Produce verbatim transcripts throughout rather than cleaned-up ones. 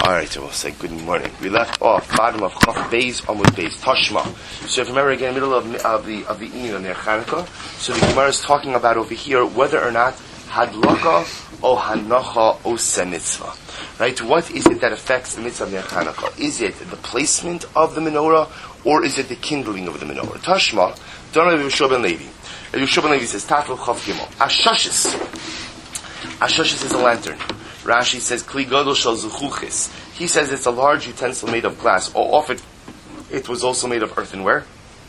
Alright, so we'll say good morning. We left off bottom of Chaf Beis Amud Beis Tashma. So if you remember again, middle of, of the of the Inin on their Chanukah, so the Gemara is talking about over here whether or not Hadlaka or Hanacha Oseh Mitzvah. Right? What is it that affects the mitzvah of Ner Chanukah? Is it the placement of the menorah or is it the kindling of the menorah? Tashma, don't know Yeshua ben Levi. Yeshua ben Levi says Tafel Chav Gimel. Ashashis. Ashashis is a lantern. Rashi says, Kli Gadol Shel Zuchuchis. He says it's a large utensil made of glass, or often it was also made of earthenware.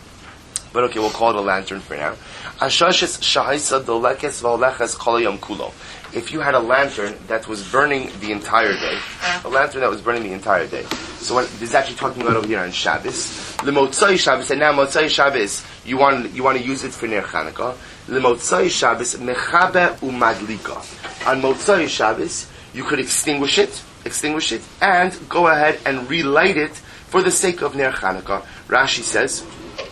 But okay, we'll call it a lantern for now. Ashashis Shahaisa Dolekes V'Oleches Kol Hayom Kulo. If you had a lantern that was burning the entire day, a lantern that was burning the entire day. So what this is actually talking about over here on Shabbos. L'motzai Shabbos, and now Motzai Shabbos, you want you want to use it for Ner Chanukah. L'motzai Shabbos mechabe umadlika. On Motzai Shabbos, you could extinguish it, extinguish it, and go ahead and relight it for the sake of Ner Chanukah. Rashi says,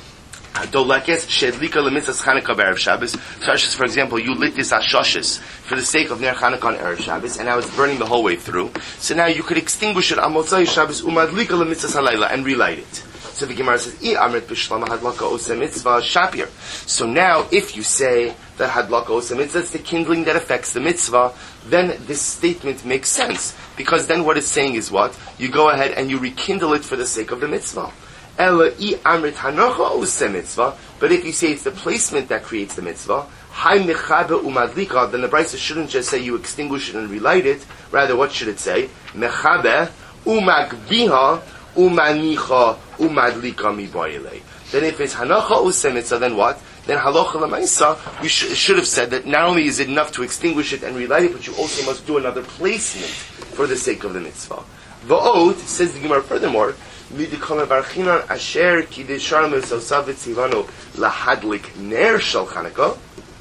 Dolekes shedlika lemitzvahs Chanukah b'erev Shabbos. Shashis, for example, you lit this ashashis for the sake of Ner Chanukah on erev Shabbos, and now it's burning the whole way through. So now you could extinguish it on Motzai Shabbos umadlika lemitzvahs halayla and relight it. So the Gemara says, I amrit b'shlama hadlaka oseh mitzvah shapir. So now, if you say that hadlaka oseh mitzvah, it's the kindling that affects the mitzvah, then this statement makes sense. Because then what it's saying is what? You go ahead and you rekindle it for the sake of the mitzvah. Ela I amrit hanacha oseh mitzvah. But if you say it's the placement that creates the mitzvah, hay mechabe umadlika, then the Brisa shouldn't just say you extinguish it and relight it. Rather, what should it say? Mechabe umagbiha umanicha umadlika miboile. Then if it's hanacha oseh mitzvah, then what? Then halacha l'maisa, we sh- should have said that not only is it enough to extinguish it and relight it, but you also must do another placement for the sake of the mitzvah. Va'od, says the Gemara furthermore, midikam barchinan asher kideshar mesosav tzivano lahadlik ner shel Chanukah.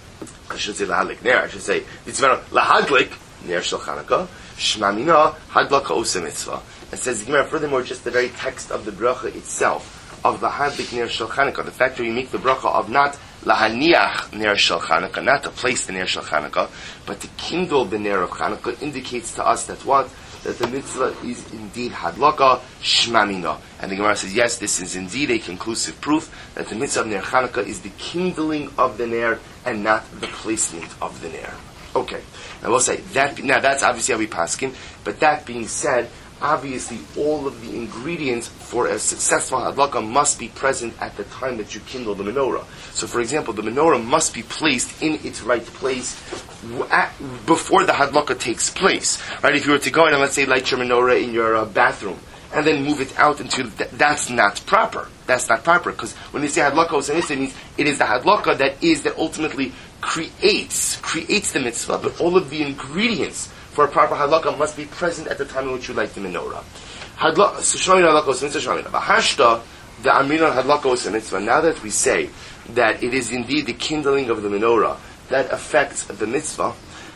I should say lahadlik ner. I should say tzivano lahadlik ner shel Chanukah. Shmamina hadlaka oseh mitzvah. And says the Gemara furthermore, just the very text of the bracha itself of the hadlik ner shel Chanukah, the fact that we make the bracha of not lahaniach ner shel Chanukah, not to place the ner shel Chanukah, but to kindle the ner of Chanukah, indicates to us that what? That the mitzvah is indeed hadlaka shmamina. And the Gemara says, yes, this is indeed a conclusive proof that the mitzvah of ner Chanukah is the kindling of the ner and not the placement of the ner. Okay, now we'll say that. Now that's obviously how we paskin. But that being said, obviously all of the ingredients for a successful hadlaka must be present at the time that you kindle the menorah. So for example, the menorah must be placed in its right place at, before the hadlaka takes place. Right? If you were to go in and let's say light your menorah in your uh, bathroom and then move it out into th- that's not proper. That's not proper, because when they say hadlaka oseh mitzvah, it means it is the hadlaka that is that ultimately creates creates the mitzvah, but all of the ingredients for a proper hadlaka must be present at the time in which you light the menorah. Hadlaka, so showing hadlaka oseh mitzvah, showing Bahashta, the amina hadlaka oseh mitzvah. Now that we say that it is indeed the kindling of the menorah that affects the mitzvah,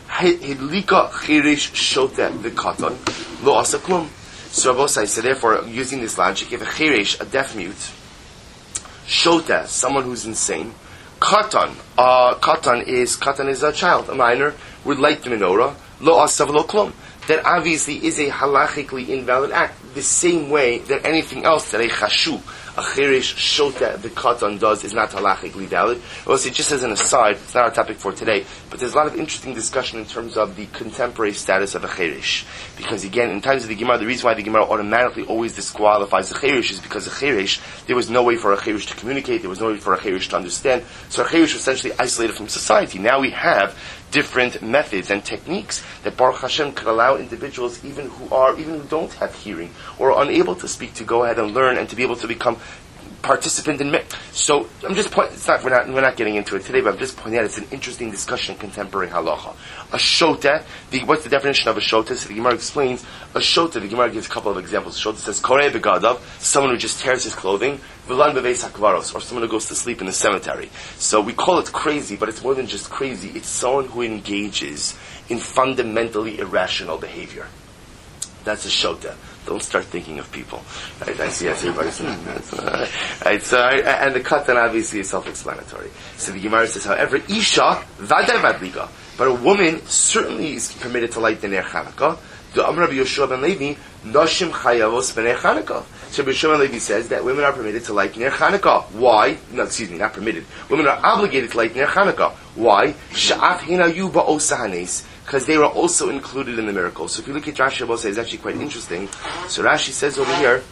hidlika chirish shoteh v'katan lo asa klum. So Rabosai, so therefore, using this logic, if a chirish, a deaf mute, shoteh, someone who's insane, katan, uh, katan is katan is a child, a minor, would light the menorah. Lo asav lo klum. That obviously is a halachically invalid act. The same way that anything else that a chashu, a chirish, shota, the katan does is not halachically valid. Also, just as an aside, it's not our topic for today, but there's a lot of interesting discussion in terms of the contemporary status of a chirish. Because again, in times of the Gemara, the reason why the Gemara automatically always disqualifies a chirish is because a chirish, there was no way for a chirish to communicate, there was no way for a chirish to understand. So a chirish was essentially isolated from society. Now we have different methods and techniques that Baruch Hashem could allow individuals, even who are, even who don't have hearing or are unable to speak, to go ahead and learn and to be able to become participant in. Me- so I'm just point. It's not we're not we're not getting into it today, but I'm just pointing out it's an interesting discussion in contemporary halacha. A shota. The, what's the definition of a shota? So the Gemara explains a shota. The Gemara gives a couple of examples. Shota says korei begadav, someone who just tears his clothing. V'lan beveis hakvaros, or someone who goes to sleep in the cemetery. So we call it crazy, but it's more than just crazy. It's someone who engages in fundamentally irrational behavior. That's a shota. Don't start thinking of people. Right? I see, I see everybody's saying that. Uh, right, so, and the katan obviously is self-explanatory. So the Gemara says, however, isha vadai vadliga, but a woman certainly is permitted to light the ner Chanukah. The Amar Rabbi Yoshua ben Levi, Noshim Chayavos B'nei Chanukah. So Rabbi Yoshua ben Levi says that women are permitted to light Ner Chanukah. Why? No, excuse me, not permitted. Women are obligated to light Ner Chanukah. Why? Sha'af Hinayu Ba'osa Hanes. Because they were also included in the miracle. So if you look at Rashi Abosa, it's actually quite interesting. So Rashi says over here,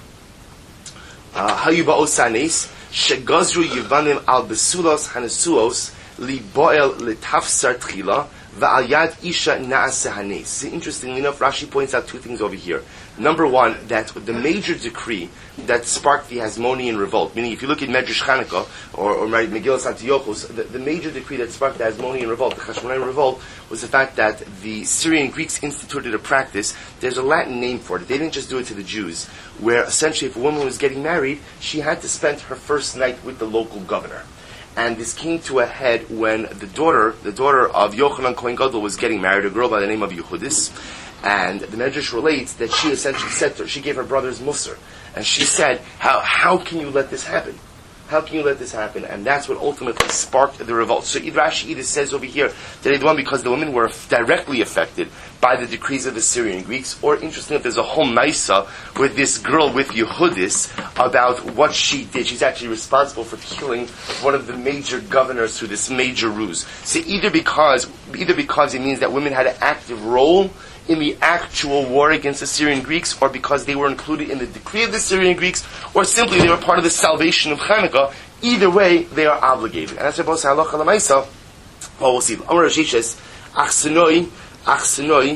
Hayu Ba'osa Hanes, Shegazru Yivanim Al Besulos Hanesuos, Li Bo'el Letafsar Tchila, Va'al Yad Isha Na'aseh Hanes. Interestingly enough, Rashi points out two things over here. Number one, that the major decree that sparked the Hasmonean revolt, meaning if you look at Medrash Chanukah or, or Megillah Antiochus, the, the major decree that sparked the Hasmonean revolt, the Hashmonean revolt, was the fact that the Syrian Greeks instituted a practice. There's a Latin name for it. They didn't just do it to the Jews, where essentially if a woman was getting married, she had to spend her first night with the local governor. And this came to a head when the daughter, the daughter of Yochanan Kohen Gadol, was getting married, a girl by the name of Yehudis. And the Medrash relates that she essentially said to her, she gave her brothers Musar. And she said, how how can you let this happen? How can you let this happen? And that's what ultimately sparked the revolt. So Rashi either says over here that it won because the women were directly affected by the decrees of the Syrian Greeks, or interestingly, there's a whole Maisa with this girl with Yehudis about what she did. She's actually responsible for killing one of the major governors through this major ruse. So either because, either because it means that women had an active role in the actual war against the Syrian Greeks, or because they were included in the decree of the Syrian Greeks, or simply they were part of the salvation of Chanukah. Either way, they are obligated. And that's what both halacha l'maisa. Well, we'll see. Amar Rashishes, achsenoi, achsenoi,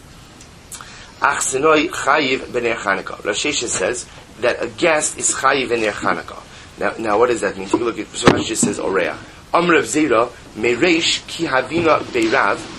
achsenoi chayiv b'nei Chanukah. Rashishes says that a guest is chayiv b'nei Chanukah. Now, now, what does that mean? Take a look at. So Rashi says Oreah. Amar Rav Zera mereish ki havina beirav.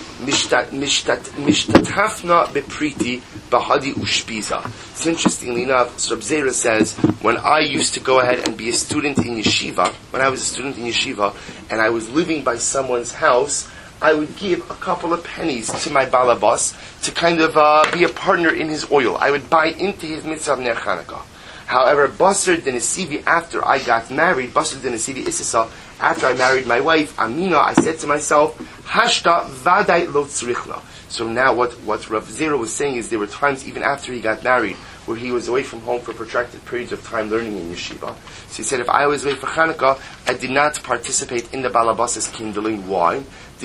Mishtatafna bepriti bahadi ushpiza. It's interestingly enough, so Reb Zera says, when I used to go ahead and be a student in yeshiva, when I was a student in yeshiva, and I was living by someone's house, I would give a couple of pennies to my balabas to kind of uh, be a partner in his oil. I would buy into his mitzvah ner Chanukah. However, Basar Denesivi, after I got married, Basar Denesivi Isisa, after I married my wife, Amina, I said to myself, Hashta Vadai Lo Tzrichna. So now what, what Rav Zera was saying is there were times even after he got married where he was away from home for protracted periods of time learning in yeshiva. So he said, if I was away for Chanukah, I did not participate in the Balabas's kindling. Why?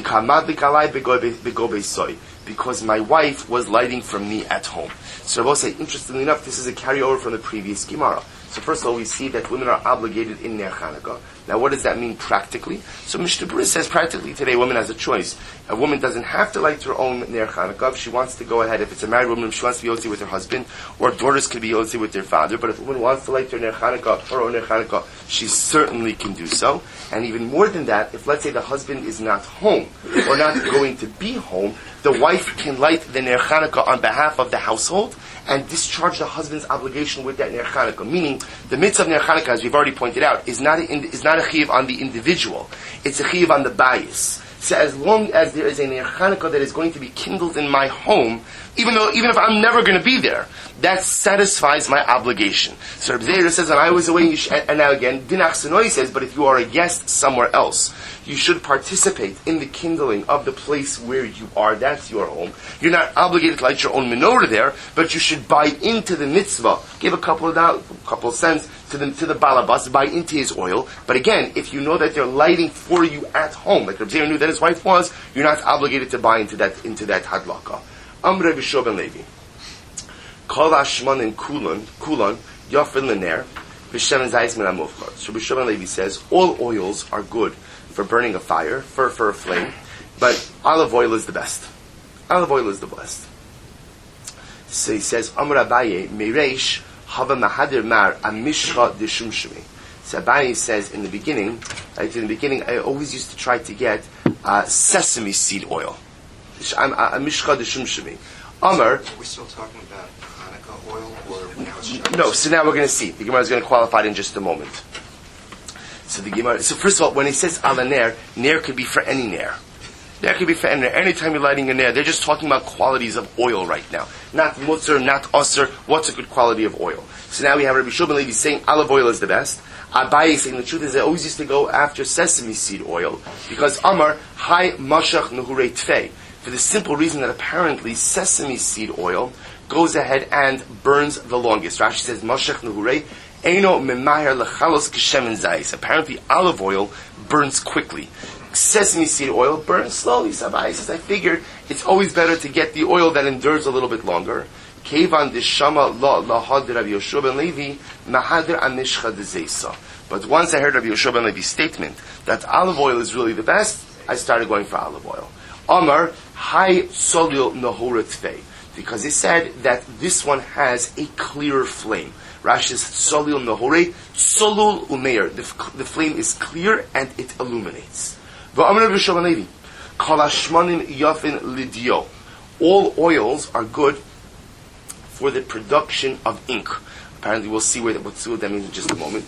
Because my wife was lighting for me at home. So I will say, interestingly enough, this is a carryover from the previous Gemara. So first of all, we see that women are obligated in Ner Chanukah. Now, what does that mean practically? So Mishnah Berurah says practically today, a woman has a choice. A woman doesn't have to light her own Ner Chanukah. If she wants to go ahead, if it's a married woman, if she wants to be Yotzi with her husband, or daughters can be Yotzi with their father. But if a woman wants to light her Ner Chanukah, her own Ner Chanukah, she certainly can do so. And even more than that, if let's say the husband is not home, or not going to be home, the wife can light the Ner Chanukah on behalf of the household, and discharge the husband's obligation with that Ner Chanukah. Meaning, the mitzvah of Ner Chanukah, as we've already pointed out, is not a, is not a chiyuv on the individual. It's a chiyuv on the bayis. So as long as there is a Ner Chanukah that is going to be kindled in my home, even though, even if I'm never going to be there, that satisfies my obligation. So Reb Zera says, and I was away, and now again, Din Achsenoi says, but if you are a guest somewhere else, you should participate in the kindling of the place where you are. That's your home. You're not obligated to light your own menorah there, but you should buy into the mitzvah. Give a couple of dollars, a couple of cents to the to the balabas, buy into his oil. But again, if you know that they're lighting for you at home, like Reb Zera knew that his wife was, you're not obligated to buy into that into that hadlaka. Amr B'Shov ben Levi. Kol Ashman and Kulon, Kulon, Yofin Lener, B'Shem Zayis Min HaMufkar. So B'Shov ben Levi says, all oils are good for burning a fire, for, for a flame, but olive oil is the best. Olive oil is the best. So he says, Amr Abaye, Mereish, Hava Mahadir Mar, Amishcha Deshum Shemi. So Abaye says, in the beginning, right, in the beginning, I always used to try to get uh, sesame seed oil. Amishcha Deshum Shemi. Amr. Are we still talking about Hanukkah oil, or now it's no? So now we're going to see. The Gemara is going to qualify it in just a moment. So the Gemara. So first of all, when he says ala ner, ner could be for any ner. Ner could be for any ner. Anytime you're lighting a ner, they're just talking about qualities of oil right now. Not mutzer, not osir. What's a good quality of oil? So now we have Rabbi Shua ben Levi saying olive oil is the best. Abaye saying the truth is they always used to go after sesame seed oil because Amar hai mashach nuhurei tfei. for the simple reason that apparently sesame seed oil goes ahead and burns the longest. Rashi says, Moshech Nehurei, Eino Memaher Lechalos Kishemen Zayis. Apparently olive oil burns quickly. Sesame seed oil burns slowly. Sabai says, I figured it's always better to get the oil that endures a little bit longer. Kevan Dishama La Lahad Rabbi Yoshua ben Levi Mahadir Anishcha Dezesa. But once I heard Rabbi Yoshua ben Levi's statement that olive oil is really the best, I started going for olive oil. Amar Hai Solil Nahura Tvei, because he said that this one has a clearer flame. Rashi says Solil Nahore Solul Umeir. The, the flame is clear and it illuminates. V'amar Rabbi Yoshua ben Levi Kol Hashmanim Yafin Lidio. All oils are good for the production of ink. Apparently, we'll see what, we'll see what that means in just a moment.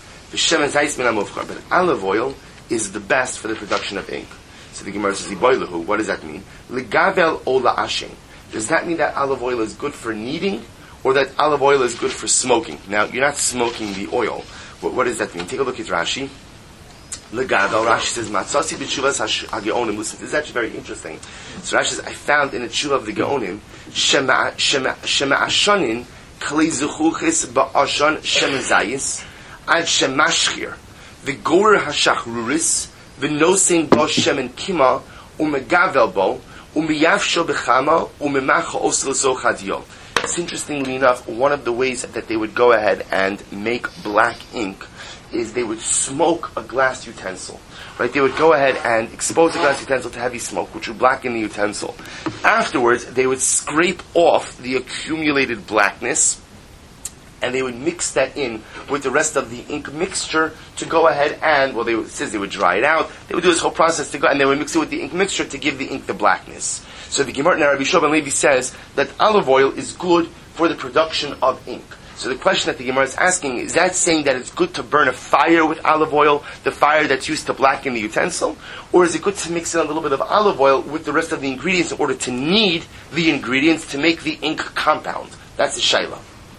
But olive oil is the best for the production of ink. So the Gemara says, what does that mean? Legavel ola ashen. Does that mean that olive oil is good for kneading, or that olive oil is good for smoking? Now, you're not smoking the oil. What, what does that mean? Take a look at Rashi. Legavel, Rashi says, Matzasi b'tshuvas ha-geonim. Listen, this is actually very interesting. So Rashi says, I found in the tshuva of the Geonim, Shema Ashanin, Kli Zuchuchis Ba'ashan Shemazayis, Ad Shemashchir, V'gor HaShachruris, V'nosin Bo Shemen Kima, Umegavel Bo, Umeyavsho B'chama, Umemacha Osel So Chadyo. It's interestingly enough, one of the ways that they would go ahead and make black ink is they would smoke a glass utensil. Right? They would go ahead and expose the glass utensil to heavy smoke, which would blacken the utensil. Afterwards, they would scrape off the accumulated blackness, and they would mix that in with the rest of the ink mixture to go ahead and, well, they would, it says they would dry it out. They would do this whole process to go, and they would mix it with the ink mixture to give the ink the blackness. So the Gemara, Rabbi Yoshua ben Levi says that olive oil is good for the production of ink. So the question that the Gemara is asking, is that saying that it's good to burn a fire with olive oil, the fire that's used to blacken the utensil? Or is it good to mix in a little bit of olive oil with the rest of the ingredients in order to knead the ingredients to make the ink compound? That's the Shaila.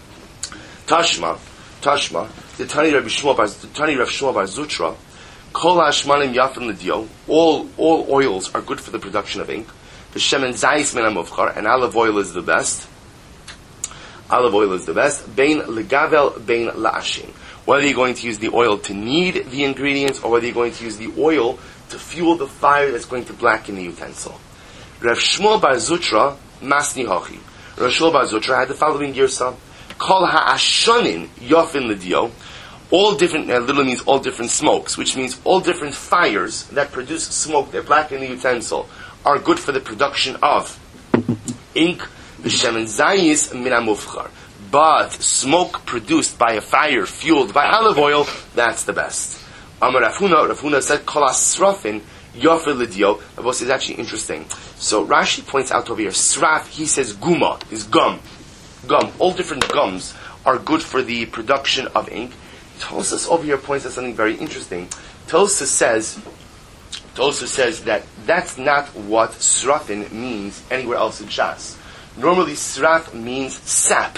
Tashma, Tashma, the Tani Rav Shmuel Bar, the Tani Rav Shmuel Bar Zutra, Kol hashmanim yafin l'dio, all, all oils are good for the production of ink. The shemen zayis min ha-muvchar, and olive oil is the best. Olive oil is the best. Bein legavel, bein la'ashin. Whether you're going to use the oil to knead the ingredients, or whether you're going to use the oil to fuel the fire that's going to blacken the utensil. Rav Shmuel Bar Zutra, masni hochi. Rav Shmuel Bar Zutra had the following girsa. Kol ha'ashonin yofin l'dio. All different, uh, literally means all different smokes, which means all different fires that produce smoke, that blacken the utensil, are good for the production of ink. V'shemen zayis min ha-muvchar. But smoke produced by a fire fueled by olive oil, that's the best. Amar Rav Huna, Rav Huna said, Kol ha-srafin yofin l'dio. This is actually interesting. So Rashi points out over here, sraf, he says guma, is gum. Gum. All different gums are good for the production of ink. Tosas over here points out something very interesting. Tosas says, Tosas says that that's not what srafin means anywhere else in Shas. Normally, sraf means sap.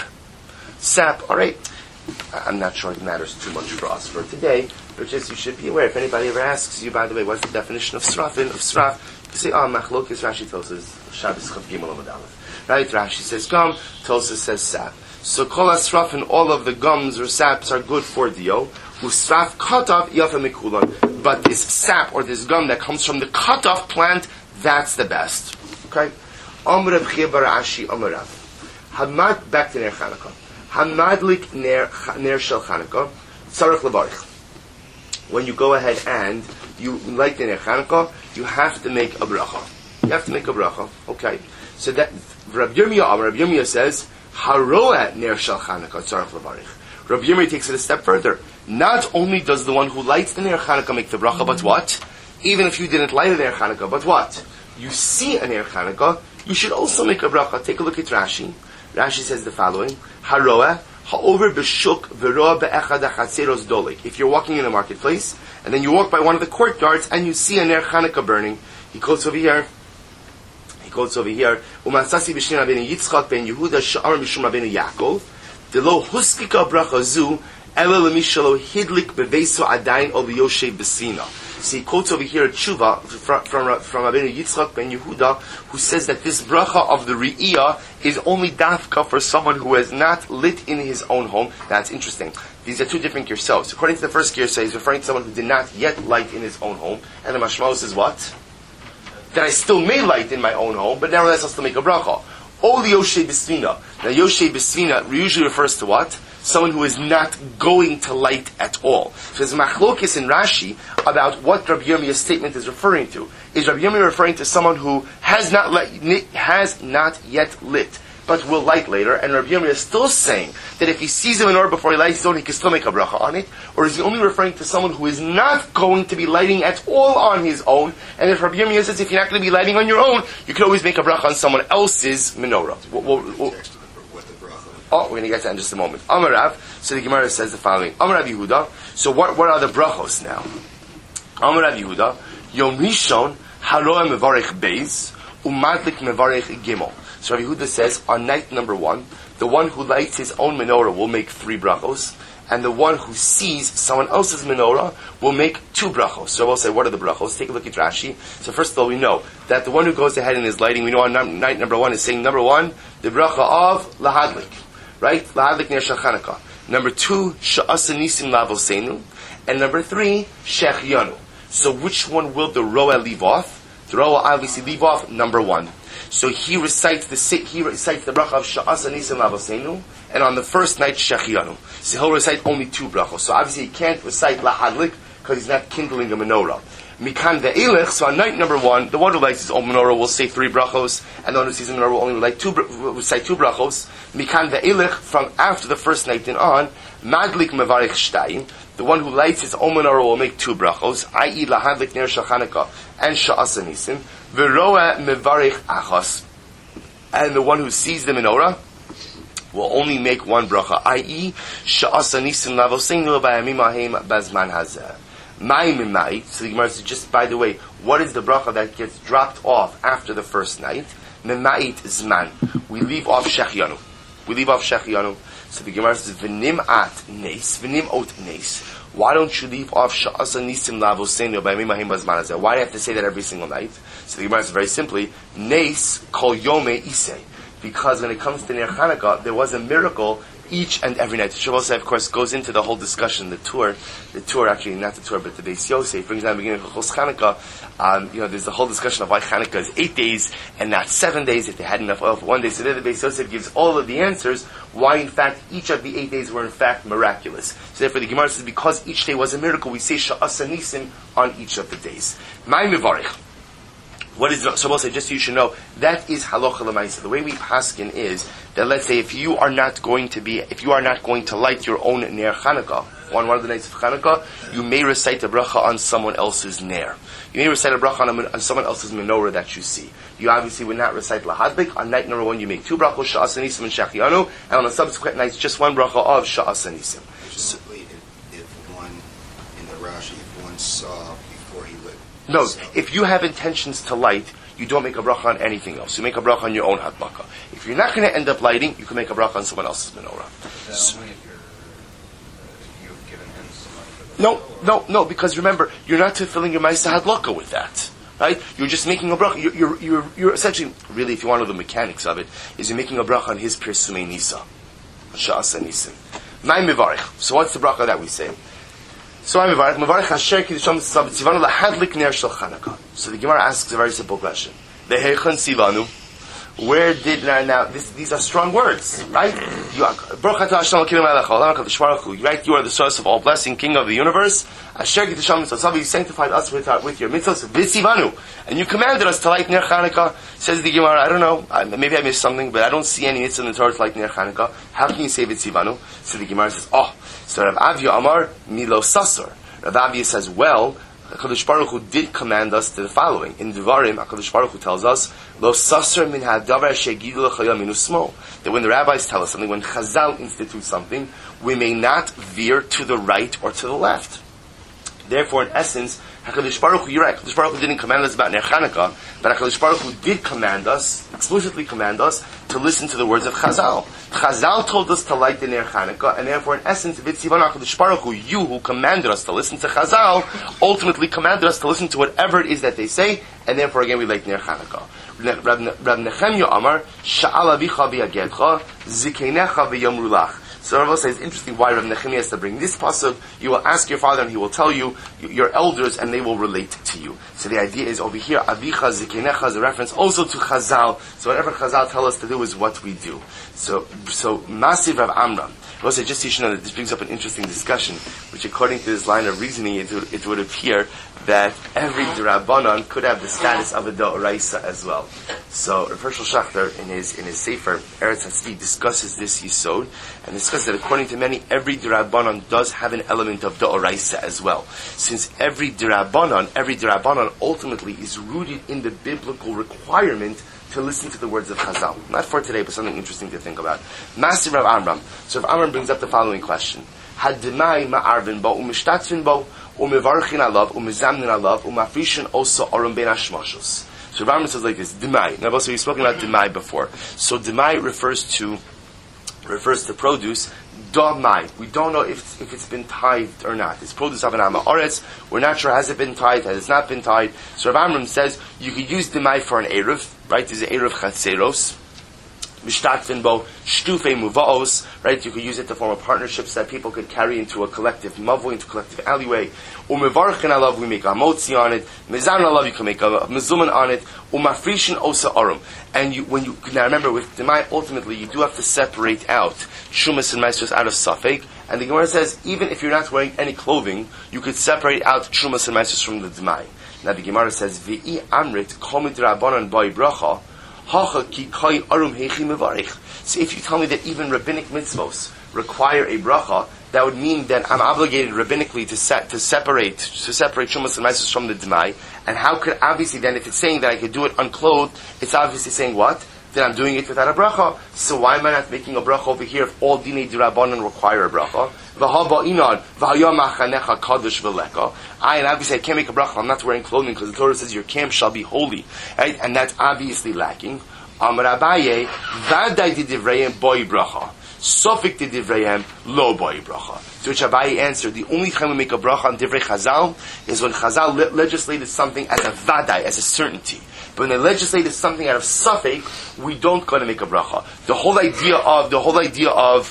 Sap, alright. I'm not sure it matters too much for us for today, but just you should be aware. If anybody ever asks you, by the way, what's the definition of srafin, of sraf, you say, oh, machlokes Rashi Tosas, Shabbos Chav Gimel Amud Aleph. Right? Rashi says gum, Tosas says sap. So kol ha-srafin, all of the gums or saps are good for dio. Usraf katav yafa mikulan. But this sap or this gum that comes from the katav plant, that's the best. Okay? Amr B'chia bar Ashi Amr Rav. Hamad, back to Ner Chanukah. Hamadlik ner ner shel Chanukah, tzarich levarich. When you go ahead and you light the Ner Chanukah, you have to make a bracha. You have to make a bracha. Okay. So that Rabbi Yirmiyah, Rabbi Yirmiyah says, Haroah ner shel Chanukah, tzarich levarich. Rabbi Yirmiyah takes it a step further. Not only does the one who lights the Ner Chanukah make the bracha, but what? Even if you didn't light a Ner Chanukah, but what? You see a Ner Chanukah, you should also make a bracha. Take a look at Rashi. Rashi says the following: Haroah ha'over b'shuk v'roa be'echad ha'chatzeros dolik. If you're walking in a marketplace and then you walk by one of the courtyards and you see a Ner Chanukah burning, he quotes over here. He quotes over here. Umatzasi b'shnei Rabbeinu Yitzchak ben Yehuda she'amar mishum Rabbeinu Yaakov delo huskika bracha zu ela lemishalo hidlik beveiso adayin ol yoshev b'sina. So he quotes over here a tshuva from from, from Rabbeinu Yitzchak ben Yehuda, who says that this bracha of the Re'iyah is only dafka for someone who has not lit in his own home. That's interesting. These are two different girsos. According to the first girsa, he's referring to someone who did not yet light in his own home. And the mashmalos is what? That I still may light in my own home, but nevertheless I'll still make a bracha. Or the Yoshe B'Svina. Now Yoshe B'Svina usually refers to what? Someone who is not going to light at all. So there's machlokis in Rashi about what Rabbi Yirmiyah's statement is referring to. Is Rabbi Yirmiyah referring to someone who has not lit, has not yet lit, but will light later, and Rabbi Yirmiyah is still saying that if he sees a menorah before he lights his own, he can still make a bracha on it? Or is he only referring to someone who is not going to be lighting at all on his own? And if Rabbi Yirmiyah says if you're not going to be lighting on your own, you can always make a bracha on someone else's menorah. We'll, we'll, we'll, Oh, we're going to get to that in just a moment. Amar Rav, so the Gemara says the following. Amar Rav Yehuda, so what, what are the brachos now? Amar Rav Yehuda, Yom Rishon, Haroah Mevarech Beis, Umadlik Mevarech Gimel. So Rav Yehuda says, on night number one, the one who lights his own menorah will make three brachos, and the one who sees someone else's menorah will make two brachos. So we'll say, what are the brachos? Take a look at Rashi. So first of all, we know that the one who goes ahead and is lighting, we know on night number one is saying, number one, the bracha of Lahadlik. Right? Lahadlik ner shel Chanukah. Number two, Sha'asa Nisim Lavosenu. And number three, Shechianu. So which one will the Roa leave off? The Roa obviously leave off number one. So he recites the he recites the bracha of Sha'asa Nisim Lavosenu, and on the first night Shechianu. So he'll recite only two brachos. So obviously he can't recite Lahadlik because he's not kindling a menorah. Mikan ve'elech, so on night number one, the one who lights his own menorah will say three brachos, and the one who sees the menorah will only like two, will recite two brachos. Mikan ve'elech, from after the first night and on, madlik mevarich shtayim, the one who lights his own menorah will make two brachos, that is lahadlik ner shel Chanukah and sha'asa nisim, ve'roa mevarich achas, and the one who sees the menorah will only make one bracha, that is sha'asa nisim lavosenu b'ayamim hahem bazman hazeh. Ma'im ma'it. So the Gemara says, just by the way, what is the bracha that gets dropped off after the first night? Mema'it zman. We leave off shechianu. We leave off shechianu. So the Gemara says, v'nim at nes, v'nim ot nes. Why don't you leave off sha'asa nisim lavosenu b'yamim ha'hem bazman hazeh? Why do you have to say that every single night? So the Gemara says very simply, nes kol yome iseh. Because when it comes to Ner Chanukah, there was a miracle each and every night. The Shavuos, of course, goes into the whole discussion, the tour, the tour, actually, not the tour, but the Beis Yosef, brings down the beginning of Chos Chanukah. Um, you know, there's the whole discussion of why Chanukah is eight days and not seven days, if they had enough oil for one day. So there the Beis Yosef gives all of the answers, why, in fact, each of the eight days were, in fact, miraculous. So therefore, the Gemara says, because each day was a miracle, we say Sha'asa Nisim on each of the days. Ma'im Mevarich. What is so? We'll say, just so you should know, that is halacha l'maisa. The way we paskin is that, let's say, if you are not going to be, if you are not going to light your own ner Chanukah on one of the nights of Chanukah, you may recite a bracha on someone else's ner. You may recite a bracha on, a, on someone else's menorah that you see. You obviously would not recite lahadlik. On night number one, you make two brachos, sha'asa nisim and shechianu, and on the subsequent nights, just one bracha of sha'asa nisim. So, if, if one in the Rashi, if one saw before he lit. No, if you have intentions to light, you don't make a bracha on anything else. You make a bracha on your own hadbaka. If you're not going to end up lighting, you can make a bracha on someone else's menorah. So, only if you're, uh, if you've given him some. No, no, no, because remember, you're not fulfilling your ma'aseh hadlaka with that. Right? You're just making a bracha. You're, you're, you're, you're essentially, really, if you want to know the mechanics of it, is you're making a bracha on his pirsumei nisa. Sha'asa nisim. Ma'im mevarich. So what's the bracha that we say? So I'm mevarich. Mevarich asher kiddusham tzivanu lahadlik ner shel Chanukah. So the Gemara asks a very simple question. Behechan sivanu. Where did now? Now this, these are strong words, right? You are, right? You are the source of all blessing, King of the universe. Asher kiddusham tzivanu. You sanctified us with our, with your mitzvos. V'sivanu, and you commanded us to light ner Chanukah. Says the Gemara. I don't know. I, maybe I missed something, but I don't see any mitzvah in the Torah to light ner Chanukah. How can you say v'sivanu? So the Gemara says, oh. So Rav Avia Amar Milo Sasor. Rav Avia says, well, HaKadosh Baruch Hu did command us to the following. In Devarim, HaKadosh Baruch Hu tells us, Lo Sasor min hadavar shegidu l'chayil minu smo. That when the rabbis tell us something, when Chazal institutes something, we may not veer to the right or to the left. Therefore, in essence, HaKadosh Baruch Hu, you're right, HaKadosh Baruch Hu didn't command us about Ner Chanukah, but HaKadosh Baruch Hu did command us, explicitly command us, to listen to the words of Chazal. Chazal told us to light the Ner Chanukah, and therefore, in essence, V'tzivan HaKadosh Baruch Hu, you who commanded us to listen to Chazal, ultimately commanded us to listen to whatever it is that they say, and therefore, again, we light Ner Chanukah. Rab Nechemya Amar, Sha'al avicha v'yagedcha, zikeinecha v'yomru lach. So Rav says it's interesting why Rav Nechemia has to bring this pasuk. You will ask your father and he will tell you, your elders, and they will relate to you. So the idea is over here, Avicha Zikenecha is a reference also to Chazal. So whatever Chazal tell us to do is what we do. So, so Masiv Rav Amram. Also, just so you should know that this brings up an interesting discussion, which according to this line of reasoning, it would, it would appear that every D'Rabbanan could have the status of a D'Oraisa as well. So, Rav Hershel Schachter, in his, in his Sefer, Eretz HaTzvi, discusses this Yisod, and discusses that according to many, every D'Rabbanan does have an element of D'Oraisa as well. Since every D'Rabbanan, every D'Rabbanan ultimately is rooted in the biblical requirement to listen to the words of Chazal. Not for today, but something interesting to think about. Master Rav Amram. So Rav Amram brings up the following question. Hadimai ma'arvin bo, umishtatzvin bo, umevarchin alav, umezamnin alav, umafrishin osa orum ben hashmashos. So Rav Amram says like this, Dimai. Now also we've spoken about Dimai before. So Dimai refers to, refers to produce. Damai. We don't know if it's, if it's been tithed or not. It's produce of an Ama Oretz. We're not sure has it been tithed, has it not been tithed. So Rav Amram says you could use Dimai for an Eruv, right? There's an Eruv Chatzeros. Mishtatvin bo Shtufei Muvaos, right? You could use it to form a partnership so that people could carry into a collective mavui, into a collective alleyway. Umevarchin alav, we make a motzi on it. Mezan alav, you can make a mezuman on it. Umafrishin osa arum. And you, when you, now remember, with Demai, ultimately, you do have to separate out Shumas and Maestros out of Safek. And the Gemara says, even if you're not wearing any clothing, you could separate out Shumas and Maestros from the Demai. Now the Gemara says, V'i amrit komid rabbanan boi bracha, hacha ki kai arum hechi mevarich. So if you tell me that even rabbinic mitzvos require a bracha, that would mean that I'm obligated rabbinically to set, to separate to separate Shumas and Maestros from the Demai. And how could, obviously then, if it's saying that I could do it unclothed, it's obviously saying what? Then I'm doing it without a bracha. So why am I not making a bracha over here if all dinei d'Rabbanan require a bracha? V'haba'inan v'hayom achanecha kadosh v'leka. I, and obviously I can't make a bracha, I'm not wearing clothing because the Torah says your camp shall be holy. Right? And that's obviously lacking. Amar Abaye, v'adai didivrayim boi bracha. Sofik didivrayim lo boi bracha. To which Abaye answered, the only time we make a bracha on divrei Chazal is when Chazal le- legislated something as a vadai, as a certainty. But when they legislated something out of Safek, we don't go to make a bracha. The whole idea of, the whole idea of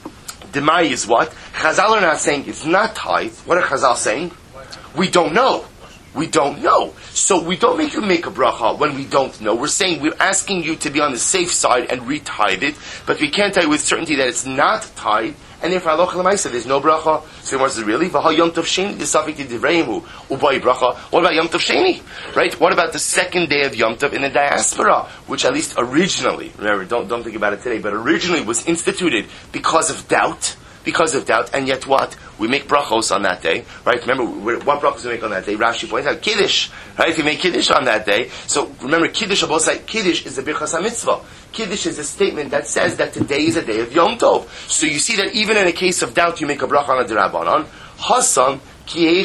Demai is what? Chazal are not saying it's not tithe. What are Chazal saying? We don't know. We don't know. So we don't make you make a bracha when we don't know. We're saying, we're asking you to be on the safe side and re-tithe it, but we can't tell you with certainty that it's not tithe, and therefore halacha l'maisa, there's no bracha. So the Gemara says, really? V'ha Yom Tov Sheni, the Safek Divrayim u'bai bracha. What about Yom Tov Sheni? Right? What about the second day of Yom Tov in the diaspora, which at least originally, remember, don't don't think about it today, but originally was instituted because of doubt. Because of doubt, and yet what? We make brachos on that day, right? Remember, what brachos we make on that day? Rashi points out, Kiddush, right? We make Kiddush on that day. So, remember, Kiddush, both sides, Kiddush is the Birchas HaMitzvah. Kiddush is a statement that says that today is a day of Yom Tov. So you see that even in a case of doubt, you make a bracha on a D'Rabbanan. Hasam, no,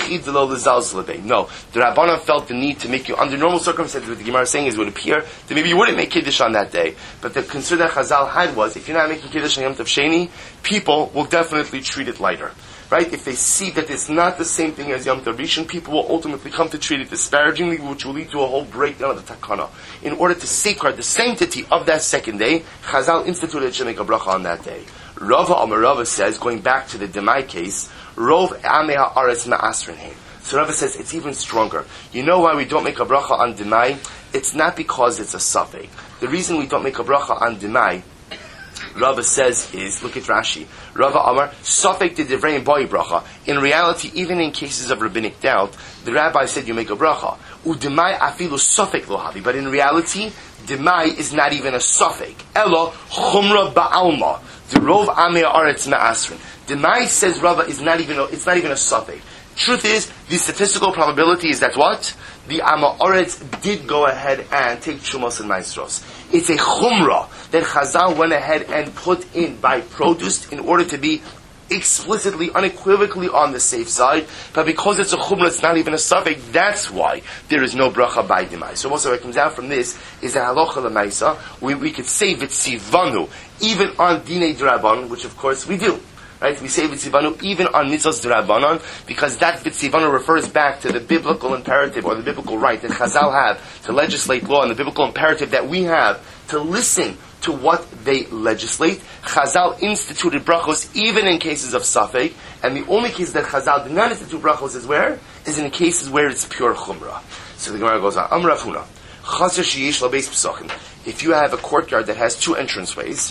the Rabbanan felt the need to make you, under normal circumstances, what the Gemara is saying is, it would appear that maybe you wouldn't make Kiddush on that day. But the concern that Chazal had was, if you're not making Kiddush on Yom Tov Sheni, people will definitely treat it lighter. Right? If they see that it's not the same thing as Yom Tov Rishon, people will ultimately come to treat it disparagingly, which will lead to a whole breakdown of the Takana. In order to safeguard the sanctity of that second day, Chazal instituted to make a bracha on that day. Rava Amar Rava says, going back to the Demai case, Rov Amei Haaretz Ma'asrin. So Rava says it's even stronger. You know why we don't make a bracha on Demai? It's not because it's a Safek. The reason we don't make a bracha on Demai, Rava says, is, look at Rashi. Rava Amar, Safek de Divrei Boi bracha. In reality, even in cases of rabbinic doubt, the rabbi said you make a bracha. Udemai afilu Safek lohavi. But in reality, Demai is not even a Safek. Elo chumra ba'alma. The Rov Amei Haaretz Ma'asrin. Demai, says Rava, is not even a, it's not even a Safek. Truth is, the statistical probability is that what? The Ama Oretz did go ahead and take Shumos and Maestros. It's a Chumrah that Chazal went ahead and put in by produce in order to be explicitly, unequivocally on the safe side, but because it's a chumrah, it's not even a suffix, that's why there is no bracha by demai. So also what comes out from this is a halacha l'maisa, we, we could say v'tzivanu, even on dinei d'rabbanan, which of course we do. Right? We say v'tzivanu even on mitzvahs d'rabbanan, because that v'tzivanu refers back to the biblical imperative, or the biblical right that Chazal have to legislate law, and the biblical imperative that we have to listen to what they legislate. Chazal instituted brachos even in cases of safek, and the only case that Chazal did not institute brachos is where? Is in cases where it's pure chumrah. So the Gemara goes on, Amar Huna, Chaser sheyish lo beis pesachim. If you have a courtyard that has two entranceways,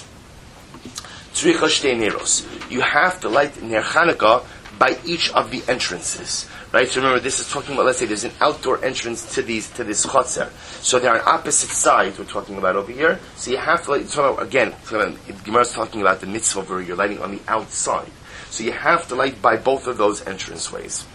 tzricha shtei neros, you have to light ner Chanukah by each of the entrances. Right? So remember, this is talking about, let's say there's an outdoor entrance to these, to this chotzer. So they're on opposite sides, we're talking about over here. So you have to light, so again, Gemara is talking about the mitzvah where you're lighting on the outside. So you have to light by both of those entranceways.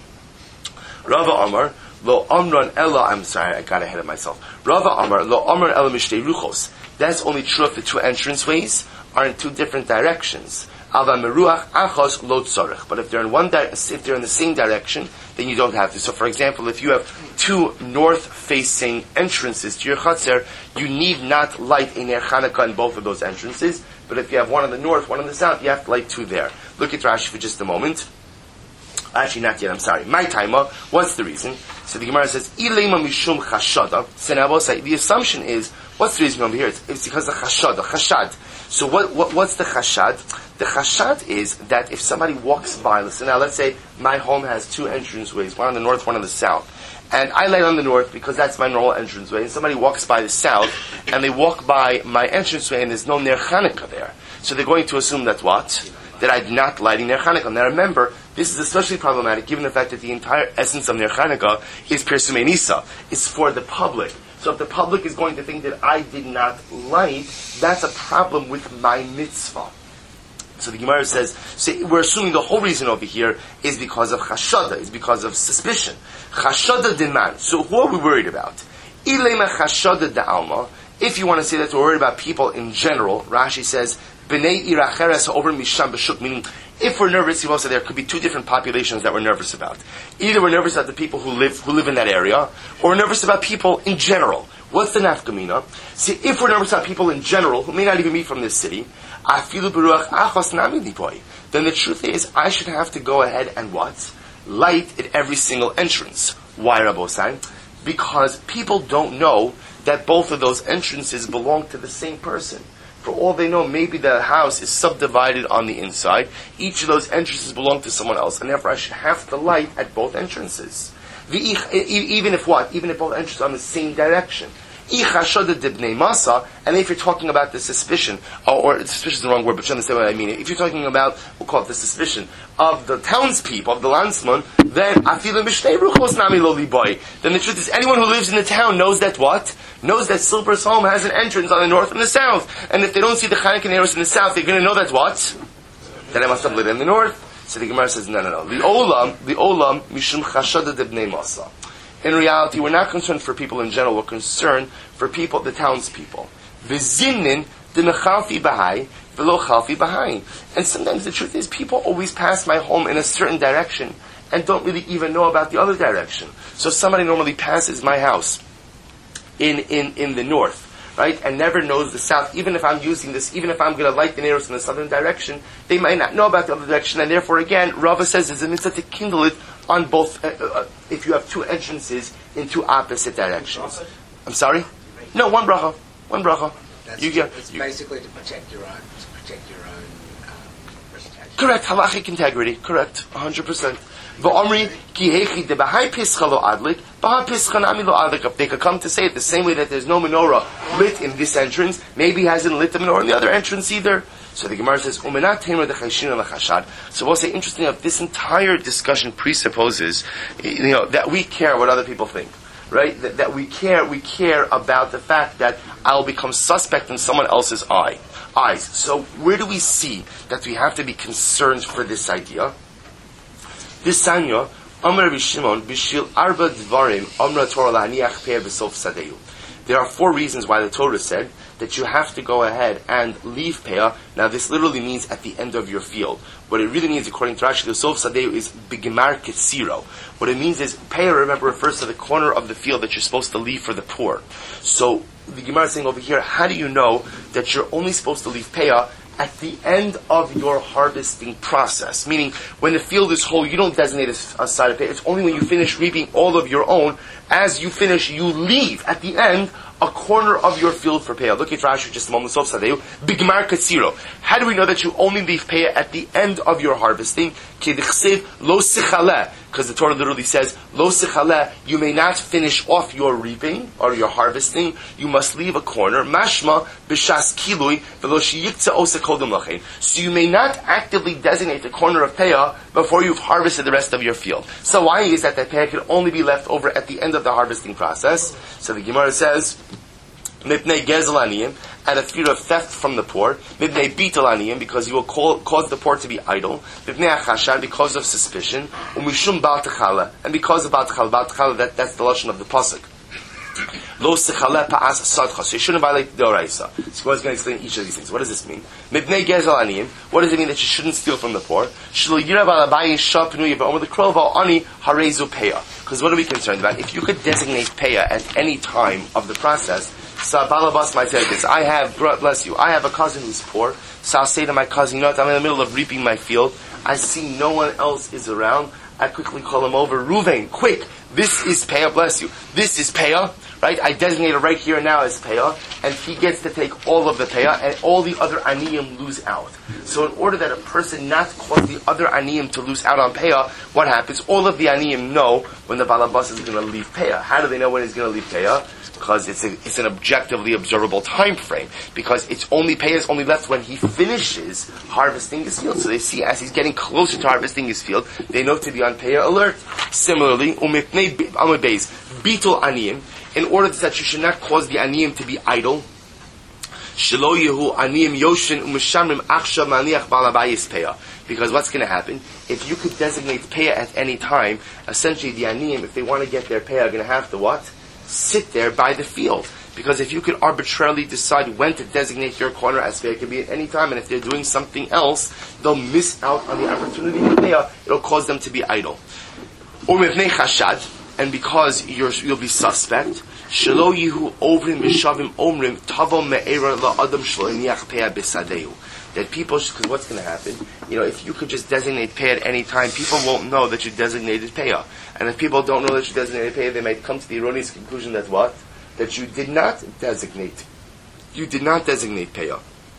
Rava Amar, lo amran ella, I'm sorry, I got ahead of myself. Rava Amar, lo amran ella mishtei ruchos. That's only true if the two entranceways are in two different directions. Ava meruach achos lo tzorich. But if they're in one, di- if they're in the same direction, then you don't have to. So, for example, if you have two north-facing entrances to your chutzner, you need not light a ner Chanukah in both of those entrances. But if you have one on the north, one on the south, you have to light two there. Look at Rashi for just a moment. Actually, not yet. I'm sorry. My timer. What's the reason? So the Gemara says, "Ilema mishum chashada." So now we'll say the assumption is, what's the reason over here? It's, it's because of chashada, chashad. So what, what what's the chashad? The chashad is that if somebody walks by, listen now, let's say my home has two entranceways, one on the north, one on the south, and I light on the north because that's my normal entranceway, and somebody walks by the south, and they walk by my entranceway, and there's no ner Chanukah there. So they're going to assume that what? That I'm not lighting ner Chanukah. Now remember, this is especially problematic given the fact that the entire essence of ner Chanukah is Pirsumei Nisa. It's for the public. So if the public is going to think that I did not light, that's a problem with my mitzvah. So the Gemara says, so we're assuming the whole reason over here is because of chashada, is because of suspicion. Chashada deman. So who are we worried about? Ilema chashada da'alma. If you want to say that we're worried about people in general, Rashi says, b'nei iracheres over misham b'shuk, meaning if we're nervous, he will say there could be two different populations that we're nervous about. Either we're nervous about the people who live who live in that area, or we're nervous about people in general. What's the nafkamina? See, if we're nervous about people in general who may not even be from this city, afilu beruach achos nami lipoy, then the truth is I should have to go ahead and what? Light at every single entrance. Why, Rabbosai? Because people don't know that both of those entrances belong to the same person. For all they know, maybe the house is subdivided on the inside. Each of those entrances belong to someone else, and therefore I should have to light at both entrances. Even if what? Even if both entrances are in the same direction. And if you're talking about the suspicion, or, or suspicion is the wrong word, but you understand what I mean. If you're talking about, we'll call it the suspicion of the townspeople, of the landsman, then then the truth is anyone who lives in the town knows that what? Knows that Silber's home has an entrance on the north and the south. And if they don't see the Chanukah neros in the south, they're going to know that what? That I must have lived in the north. So the Gemara says, no, no, no. The olam, the olam, mishum chashada de bnei masa. In reality, we're not concerned for people in general. We're concerned for people, the townspeople. V'zimnin de mechalfi b'hai v'lo chalfi b'hai. And sometimes the truth is, people always pass my home in a certain direction and don't really even know about the other direction. So somebody normally passes my house in, in, in the north, right, and never knows the south. Even if I'm using this, even if I'm going to light the neros in the southern direction, they might not know about the other direction, and therefore, again, Rava says it's a mitzvah to kindle it on both, uh, uh, if you have two entrances in two opposite directions. I'm sorry? No, one bracha. One bracha. That's you get, it's you, basically to protect your own, to protect your own um, reputation. Correct, halachic integrity. Correct, one hundred percent. V'omri ki hechi de b'hai pischa lo adlik, b'ha pischa nami lo adlik. If they could come to say it the same way that there's no menorah lit in this entrance, maybe he hasn't lit the menorah in the other entrance either. So the Gemara says, umenat temer de chayshina l'chashad. So we'll say, interestingly enough, this entire discussion presupposes, you know, that we care what other people think. Right? That, that we care, we care about the fact that I'll become suspect in someone else's eye, eyes. So where do we see that we have to be concerned for this idea? This Sanya, Amar Rabbi Shimon, Bishil Arba Dvarim, Amra Torah La'aniach Pe'er B'sof Sadeyu. There are four reasons why the Torah said that you have to go ahead and leave Peah. Now this literally means at the end of your field. What it really means, according to Rashi, the Sof Sadeu is Bigimar Ketsiro. What it means is, Peah, remember, refers to the corner of the field that you're supposed to leave for the poor. So, the Gemara is saying over here, how do you know that you're only supposed to leave Peah at the end of your harvesting process? Meaning, when the field is whole, you don't designate a, a side of Peah. It's only when you finish reaping all of your own, as you finish, you leave at the end a corner of your field for Peah. Look at Rashi just a moment. Sof Sadeu, Bigmar Katsiro. How do we know that you only leave Peah at the end of your harvesting? Kedichsev lo sichaleh, because the Torah literally says lo sichaleh. You may not finish off your reaping or your harvesting. You must leave a corner. Mashma b'shas kilui v'lo sheyiktzeh osa kodem lachein. So you may not actively designate the corner of Peah before you've harvested the rest of your field. So why is that that Peah can only be left over at the end of the harvesting process? So the Gemara says, Mipnei gezel aniyim, out of fear of theft from the poor. Mipnei bitul aniyim, because you will call, cause the poor to be idle. Mipnei achashan, because of suspicion. Umishum bal techala, and because of bal techala, bal techala, that, that's the lashon of the pasuk. Lo sechaleh pa'as sadcha. So you shouldn't violate the oraisa. So he's going to explain each of these things. What does this mean? Mipnei gezel aniyim. What does it mean that you shouldn't steal from the poor? Shlo yirav alabayin shapnu yiva omer the krova ani harezu peah. Because what are we concerned about? If you could designate peah at any time of the process, so Balabas might say this: I have, bless you, I have a cousin who's poor. So I'll say to my cousin, you know what, I'm in the middle of reaping my field. I see no one else is around. I quickly call him over. Ruvain, quick! This is Peah, bless you. This is Peah, right? I designate it right here and now as Peah, and he gets to take all of the Peah, and all the other Aniyim lose out. So in order that a person not cause the other Aniyim to lose out on Peah, what happens? All of the Aniyim know when the Balabas is going to leave Peah. How do they know when he's going to leave Peah? Because it's a, it's an objectively observable time frame. Because it's only Peah is only left when he finishes harvesting his field. So they see as he's getting closer to harvesting his field, they know to be on Peah alert. Similarly, umipnei amabeis bitul aniyim, in order that you should not cause the aniyim to be idle. Shelo yehu aniyim yoshin umishamrim achshav maniach balabayis Peah. Because what's going to happen? If you could designate Peah at any time, essentially the aniyim, if they want to get their Peah, are going to have to what? Sit there by the field. Because if you could arbitrarily decide when to designate your corner as Peah, it can be at any time, and if they're doing something else, they'll miss out on the opportunity for Peah. It'll cause them to be idle. Or mivnei chashad, and because you're, you'll be suspect, shelo yihu ovrim mishavim omrim tavo me'era la'adam shlo iniach Peah b'sadeu. That people, because what's going to happen? You know, if you could just designate Peah at any time, people won't know that you designated Peah. And if people don't know that you designated Peah, they might come to the erroneous conclusion that what? That you did not designate. You did not designate Peah.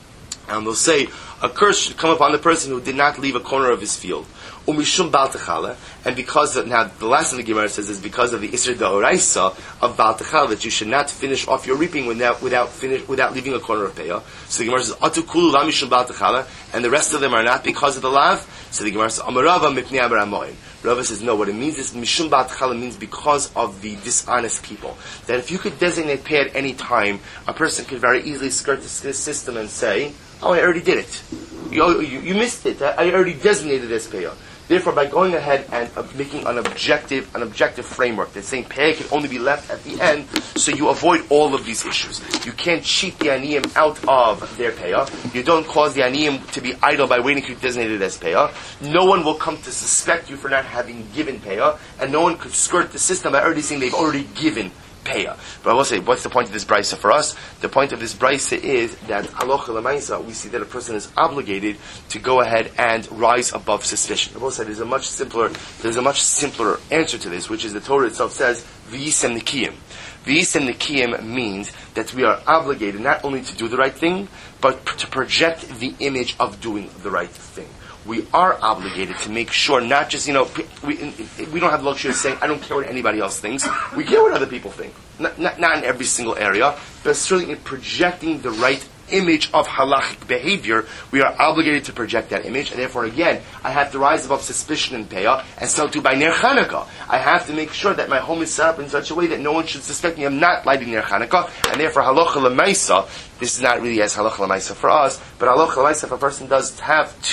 And they'll say, a curse should come upon the person who did not leave a corner of his field. Umishum bal techala, and because of, now the last thing the Gemara says is because of the Isser D'Oraisa of bal techala, that you should not finish off your reaping without without finish without leaving a corner of Peah. So the Gemara says atu kulu la mishum bal techala, and the rest of them are not because of the lav. So the Gemara says amarava mipnei amaramoin. Rava says no. What it means is mishum bal techala means because of the dishonest people. That if you could designate Peah at any time, a person could very easily skirt the system and say, "Oh, I already did it. You you, you missed it. I, I already designated it as Peah." Therefore, by going ahead and uh, making an objective, an objective framework that's saying Peah can only be left at the end, so you avoid all of these issues. You can't cheat the aniyim out of their Peah. You don't cause the aniyim to be idle by waiting to be designated as Peah. No one will come to suspect you for not having given Peah, and no one could skirt the system by already saying they've already given Peah. But I will say, what's the point of this brisa for us? The point of this brisa is that halacha l'maisa, we see that a person is obligated to go ahead and rise above suspicion. I will say, there's a much simpler, there's a much simpler answer to this, which is the Torah itself says, v'yisem nikiyim. V'yisem nikiyim means that we are obligated not only to do the right thing, but to project the image of doing the right thing. We are obligated to make sure, not just, you know, we, we don't have the luxury of saying, I don't care what anybody else thinks. We care what other people think. Not, not, not in every single area, but certainly in projecting the right image of halachic behavior, we are obligated to project that image, and therefore, again, I have to rise above suspicion in Peah, and so too by Ner Chanukah. I have to make sure that my home is set up in such a way that no one should suspect me of not lighting Ner Chanukah, and therefore, halacha l'maisa, this is not really as halacha l'maisa for us, but halacha l'maisa, if a person does have to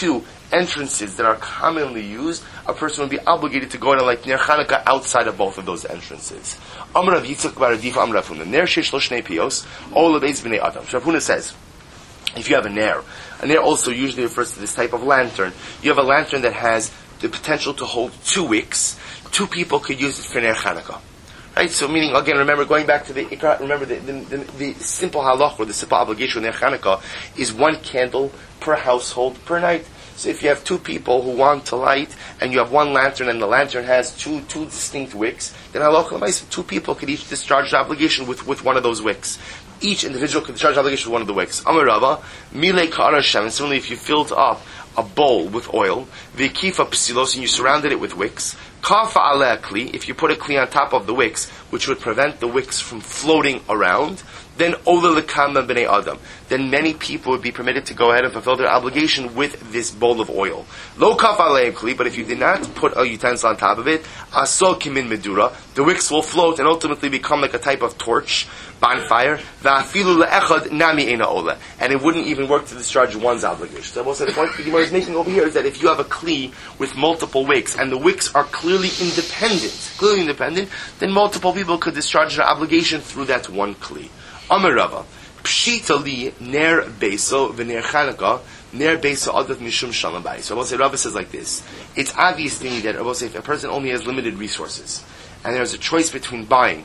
entrances that are commonly used, a person would be obligated to go in and light Ner Chanukah outside of both of those entrances. Amar Rav Yitzchak bar Radifa Amar Rav Huna, Ner sheish lo shnei piyos, ol lebeis b'nei adam. Rav Huna says, if you have a Ner, a Ner also usually refers to this type of lantern. You have a lantern that has the potential to hold two wicks. Two people could use it for Ner Chanukah. Right? So meaning, again, remember, going back to the Ikra, remember the, the, the, the simple halach, or the simple obligation of Ner Chanukah, is one candle per household per night. So if you have two people who want to light, and you have one lantern, and the lantern has two two distinct wicks, then halach l'maisa, two people could each discharge the obligation with, with one of those wicks. Each individual could discharge the obligation with one of the wicks. Amar Rava, mile ka'ara shem, and similarly, if you filled up a bowl with oil, v'kifa psilos, and you surrounded it with wicks, kafa aleh kli, if you put a kli on top of the wicks, which would prevent the wicks from floating around, then ola lekama b'nei adam, then many people would be permitted to go ahead and fulfill their obligation with this bowl of oil. Lo kafa aleh kli, but if you did not put a utensil on top of it, aso kimin medura, the wicks will float and ultimately become like a type of torch, bonfire, va'afilu le'echad nami eina ola, and it wouldn't even work to discharge one's obligation. So also the point the Gemara is making over here is that if you have a kli with multiple wicks, and the wicks are clearly independent, clearly independent, then multiple people could discharge their obligation through that one kli. Amar Rava, pshita li ner beso v'ner Chanukah, ner beso adat mishum shalom bayis. So I will say, Rava says like this: it's obvious to me that I will say if a person only has limited resources, and there's a choice between buying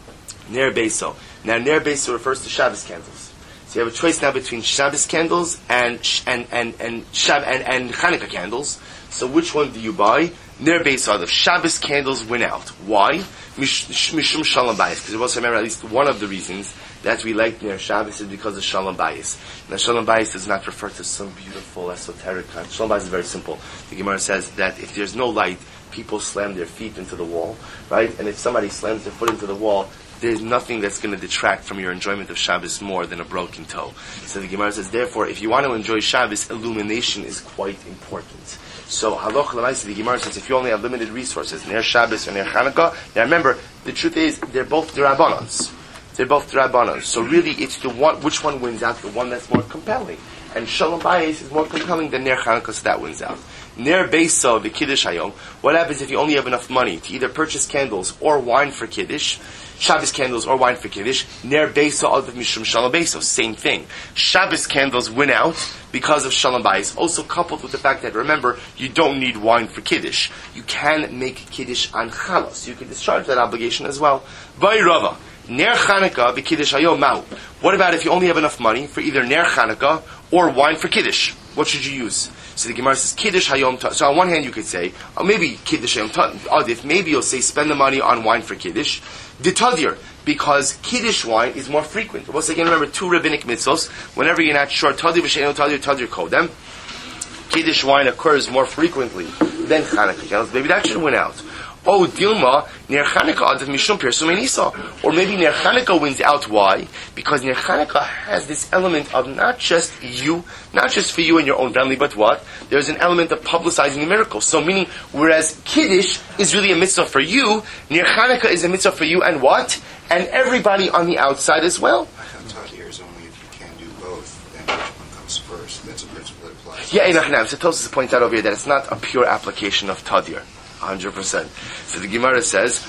ner beso. Now ner beso refers to Shabbos candles. So you have a choice now between Shabbos candles and and and and Shab and, and Chanukah candles. So which one do you buy? Ner beso adat. Shabbos candles win out. Why? Mishum shalom bayis. Because I will say, remember, at least one of the reasons that we like Ner Shabbos is because of Shalom Bayis. Now Shalom Bayis does not refer to some beautiful esoteric kind. Shalom Bayis is very simple. The Gemara says that if there's no light, people slam their feet into the wall, right? And if somebody slams their foot into the wall, there's nothing that's going to detract from your enjoyment of Shabbos more than a broken toe. So the Gemara says, therefore, if you want to enjoy Shabbos, illumination is quite important. So halach l'maisa, the Gemara says, if you only have limited resources, Ner Shabbos or Ner Chanukah, now remember, the truth is, they're both derabbanans. They're both Rabbanon. So really, it's the one, which one wins out, the one that's more compelling. And Shalom Bayis is more compelling than Ner Chanukah, so that wins out. Ner Beisa, the Kiddush Hayom. What happens if you only have enough money to either purchase candles or wine for Kiddush? Shabbos candles or wine for Kiddush. Ner Beisa, Adav Mishum Shalom Beisa. Same thing. Shabbos candles win out because of Shalom Bayis. Also coupled with the fact that, remember, you don't need wine for Kiddush. You can make Kiddush on Challah, so you can discharge that obligation as well. Vai Rava. Ner Chanukah v'Kiddush Hayom Ma'u. What about if you only have enough money for either Ner Chanukah or wine for Kiddush? What should you use? So the Gemara says Kiddush Hayom. Ta- so on one hand you could say, or maybe Kiddush Hayom Adif. Maybe you'll say spend the money on wine for Kiddush. V'Tadir, because Kiddush wine is more frequent. Once again, remember two rabbinic mitzvos. Whenever you're not sure, Tadir v'Sheino Tadir Tadir Kodem. Kiddush wine occurs more frequently than Chanukah. Maybe that should win out. Oh, Dilma, Ner Chanukah Adav Mishum Pirsumei Nisa. Or maybe Ner Chanukah wins out. Why? Because Ner Chanukah has this element of not just you, not just for you and your own family, but what? There's an element of publicizing the miracle. So meaning, whereas Kiddush is really a mitzvah for you, Ner Chanukah is a mitzvah for you and what? And everybody on the outside as well. Tadir is only if you can do both, then which one comes first. That's a principle that applies. Yeah, Einachnam. So Tosfos points out over here that it's not a pure application of Tadir. one hundred percent. So the Gemara says,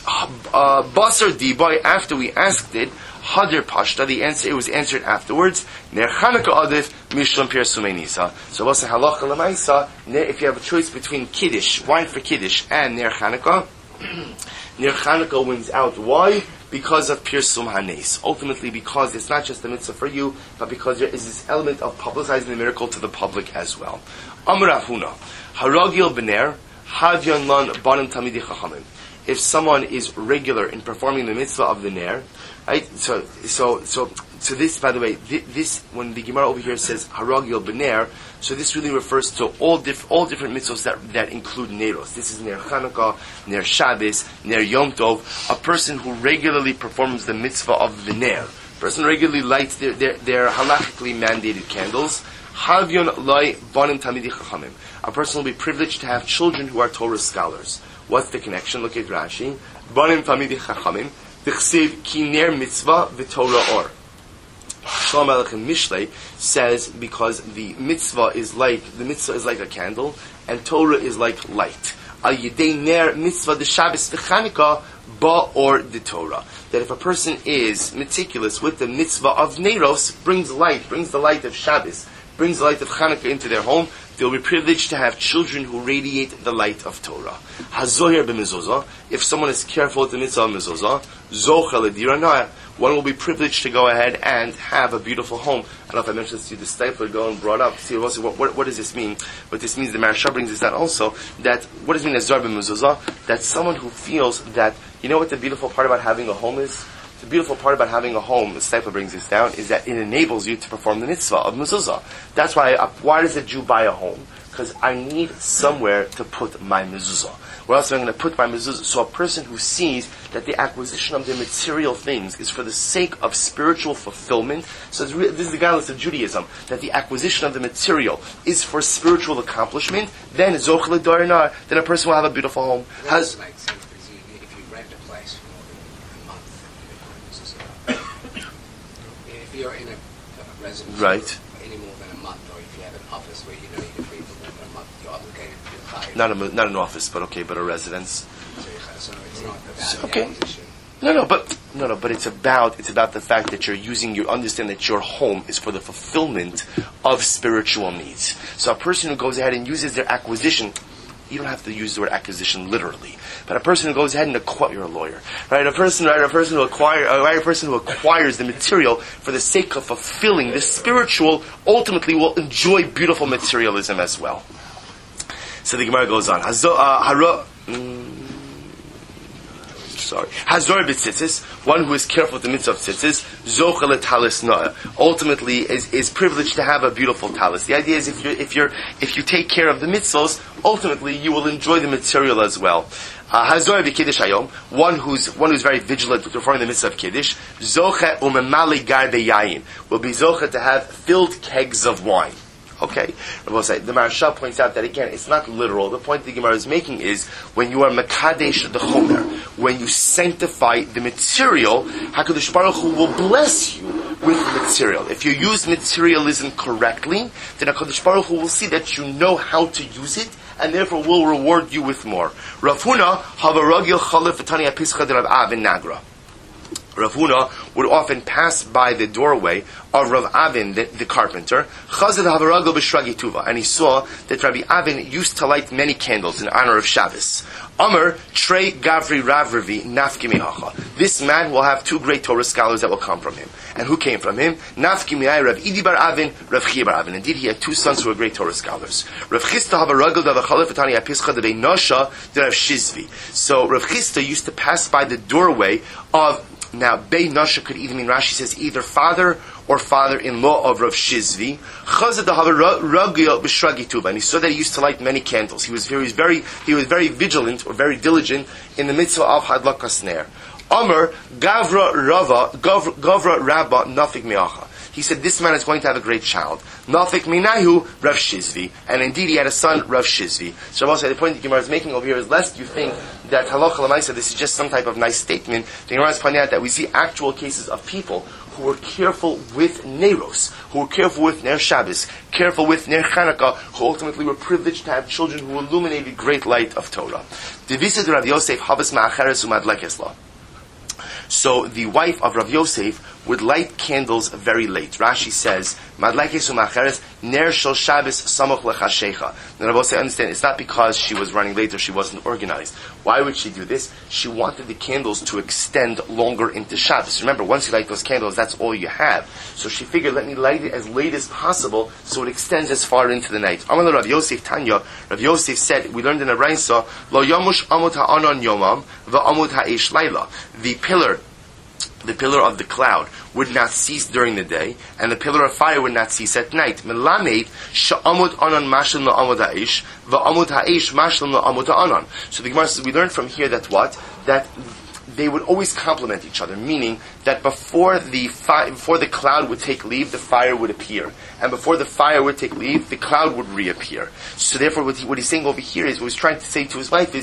uh, Basar Diboy, after we asked it, Hadir Pashta, the answer, it was answered afterwards, Ner Chanukah Adif, Mishlam Pirsumei Nisa. So what's the halacha l'maisa? If you have a choice between Kiddush, wine for Kiddush, and Ner Chanukah, Ner Chanukah wins out. Why? Because of Pirsum Hanes. Ultimately, because it's not just a mitzvah for you, but because there is this element of publicizing the miracle to the public as well. Amar Rav Huna, Haragil B'ner, Havyon Lan Banim Tamidi Chachamim. If someone is regular in performing the mitzvah of the Ner, right? So, so, so, so this, by the way, this, when the Gemara over here says Haragil B'ner, so this really refers to all diff, all different mitzvahs that, that include Neros. This is Ner Chanukah, Ner Shabbos, Ner Yom Tov. A person who regularly performs the mitzvah of the Ner, a person regularly lights their, their, their halachically mandated candles. Havyon Lai Banim Tamidi Chachamim. A person will be privileged to have children who are Torah scholars. What's the connection? Look at Rashi. Banim Tamidi Chachamim. D'chsiv ki ner mitzvah v'Torah or. Shlomo Melech in Mishlei says because the mitzvah is like the mitzvah is like a candle, and Torah is like light. Al yidei ner mitzvah the Shabbos the Chanukah ba or the Torah. That if a person is meticulous with the mitzvah of Neiros, brings light, brings the light of Shabbos, brings the light of Chanukah into their home, they'll be privileged to have children who radiate the light of Torah. Hazoyer b'mezuzah, if someone is careful with the mitzvah of mezuzah, zochel l'diranah, one will be privileged to go ahead and have a beautiful home. I don't know if I mentioned this to you, the Stifler go and brought up, see what, what, what does this mean? What this means, the Maharsha brings this down also, that, what does it mean as zor b'mezuzah? That someone who feels that, you know what the beautiful part about having a home is? The beautiful part about having a home, the Stipler brings this down, is that it enables you to perform the mitzvah of mezuzah. That's why, uh, why does a Jew buy a home? Because I need somewhere to put my mezuzah. Where else am I going to put my mezuzah? So a person who sees that the acquisition of the material things is for the sake of spiritual fulfillment, so it's re- this is the guidance of Judaism, that the acquisition of the material is for spiritual accomplishment, then zoch l'darinar, then a person will have a beautiful home. That Has, doesn't make sense because you, if you rent a place for more than a month, if you're in a, a residence Right. for any more than a month, or if you have an office where you know you can be for more than a month, you're obligated to hire. not a, not an office, but okay, but a residence. So it's not about Okay. the acquisition. No, no, but no, no, but it's about it's about the fact that you're using you understand that your home is for the fulfillment of spiritual needs. So a person who goes ahead and uses their acquisition, you don't have to use the word acquisition literally, but a person who goes ahead and acquires, you're a lawyer, right? A person, right? A person who acquire, uh, right? A person who acquires the material for the sake of fulfilling the spiritual, ultimately will enjoy beautiful materialism as well. So the Gemara goes on. Hazo, uh, haro, mm, Sorry. Hazor b'tzitzis, one who is careful with the mitzvah of tzitzis, zochel talis noah, ultimately is, is privileged to have a beautiful talis. The idea is if you if you're if you take care of the mitzvahs, ultimately you will enjoy the material as well. Hazor b'kiddush hayom, one who's one who's very vigilant with performing the mitzvah of kiddush, zoche umemali garde yayin, will be zoche to have filled kegs of wine. Okay, the Maharsha points out that again, it's not literal. The point the Gemara is making is when you are mekadesh the chomer, when you sanctify the material, Hakadosh Baruch Hu will bless you with material. If you use materialism correctly, then Hakadosh Baruch Hu will see that you know how to use it, and therefore will reward you with more. Rav Huna havaragil chalef v'tani apischa de Rav Avin Nagra. Rav Huna would often pass by the doorway of Rav Avin, the, the carpenter, Chazad Havaragel b'Shragi Tuva, and he saw that Rabbi Avin used to light many candles in honor of Shabbos. Amr Trey Gavri Ravravi Nafki Mihacha. This man will have two great Torah scholars that will come from him. And who came from him? Nafki Mihai Rav Idi Bar Avin, Rav Chia Bar Avin. Indeed, he had two sons who were great Torah scholars. Rav Chisda Havaragel Davachalef Etani Apischa Devei Nosha de Rav Shizvi. So Rav Chisda used to pass by the doorway of. Now, Bey Nasha could either mean, Rashi says, either father or father-in-law of Rav Shizvi. And he saw that he used to light many candles. He was very, very, he was very vigilant or very diligent in the mitzvah of Hadlakas Ner. Amr Gavra Rava Gavra Rabba Nafik Miacha. He said, this man is going to have a great child. Nafik Minahu Rav Shizvi. And indeed he had a son, Rav Shizvi. So also the point the Gemara is making over here is lest you think that halacha l'maisa, this is just some type of nice statement. The Gemara is pointing out that we see actual cases of people who were careful with Neiros, who were careful with Ner Shabbos, careful with Ner Chanukah, who ultimately were privileged to have children who illuminated the great light of Torah. Divisa de Rav Yosef Havas Ma'acheres U'Madlekesla. So the wife of Rav Yosef would light candles very late. Rashi says, "Madlekes u'macheres ner shel Shabbos samoch lechashecha." Now, Rav Yosef, understand, it's not because she was running late or she wasn't organized. Why would she do this? She wanted the candles to extend longer into Shabbos. Remember, once you light those candles, that's all you have. So she figured, let me light it as late as possible so it extends as far into the night. Amar Rav Yosef Tanya, Rav Yosef said, we learned in a Brayso, Lo yamush amot ha'anon yomam va'amot ha'esh laila. The pillar The pillar of the cloud would not cease during the day, and the pillar of fire would not cease at night. Melamed sha'amud anan mashlim la'amud ha'ish, va'amud ha'ish mashlim la'amud ha'anan. So the Gemara says, we learn from here that what? That they would always complement each other, meaning that before the fi- before the cloud would take leave, the fire would appear. And before the fire would take leave, the cloud would reappear. So therefore, what, he, what he's saying over here is, what he's trying to say to his wife is,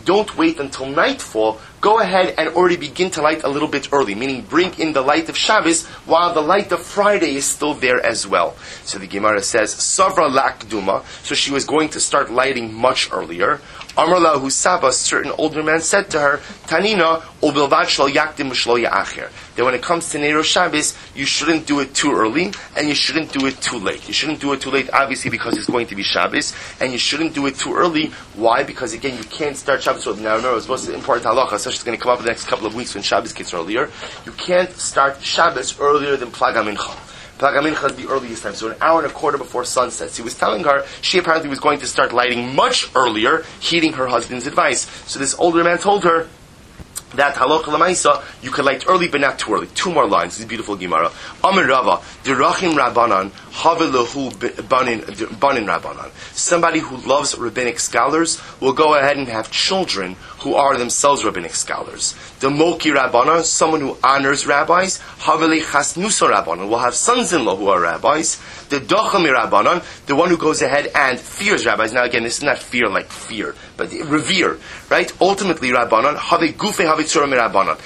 don't wait until nightfall. Go ahead and already begin to light a little bit early, meaning bring in the light of Shabbos while the light of Friday is still there as well. So the Gemara says, Savra lakduma, so she was going to start lighting much earlier. Amar lahu Saba, a certain older man said to her, Tanina, ubilvad shlo yakdim shlo ya'acher. That when it comes to Nero Shabbos, you shouldn't do it too early, and you shouldn't do it too late. You shouldn't do it too late, obviously, because it's going to be Shabbos, and you shouldn't do it too early. Why? Because, again, you can't start Shabbos early. Now, remember, it's most important halacha, especially it's going to come up in the next couple of weeks when Shabbos gets earlier. You can't start Shabbos earlier than Plag HaMincha. Plag HaMincha is the earliest time, so an hour and a quarter before sunset. So he was telling her, she apparently was going to start lighting much earlier, heeding her husband's advice. So this older man told her that halacha l'maisa, you could light early but not too early. Two more lines. This is beautiful Gemara. Amar Rava, dirachim Rabbanan, havelahu banin banin Rabbanan. Somebody who loves rabbinic scholars will go ahead and have children who are themselves rabbinic scholars. The Moki Rabbanan, someone who honors rabbis, havele chasnusa Rabbanan, will have sons-in-law who are rabbis. The Dochami Rabbanan, the one who goes ahead and fears rabbis. Now again, this is not fear like fear, but revere, right? Ultimately, Rabbanan, have gufe have tzura Rabbanan.